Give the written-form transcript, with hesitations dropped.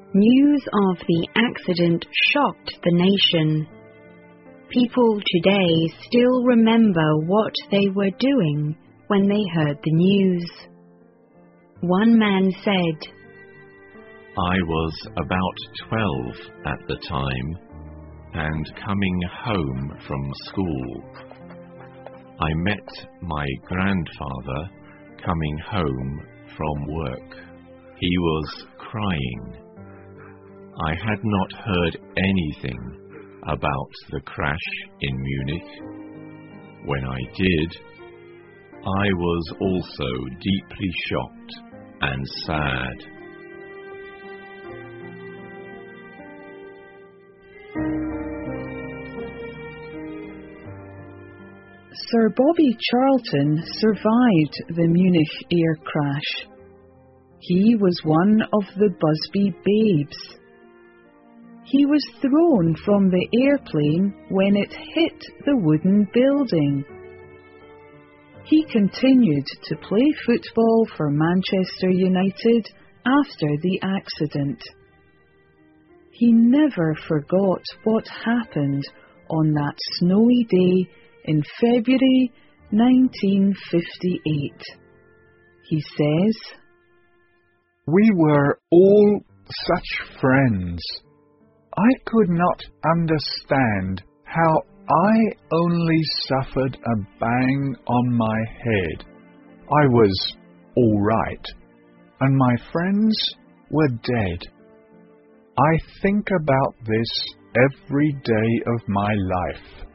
News of the accident shocked the nation. People today still remember what they were doing when they heard the news. One man said, "I was about 12 at the time and coming home from school. I met my grandfather coming home from work. He was crying. I had not heard anything about the crash in Munich. When I did, I was also deeply shocked and sad." Sir Bobby Charlton survived the Munich air crash. He was one of the Busby Babes. He was thrown from the airplane when it hit the wooden building. He continued to play football for Manchester United after the accident. He never forgot what happened on that snowy day in February 1958. He says, "We were all such friends. I could not understand how I only suffered a bang on my head. I was all right, and my friends were dead. I think about this every day of my life."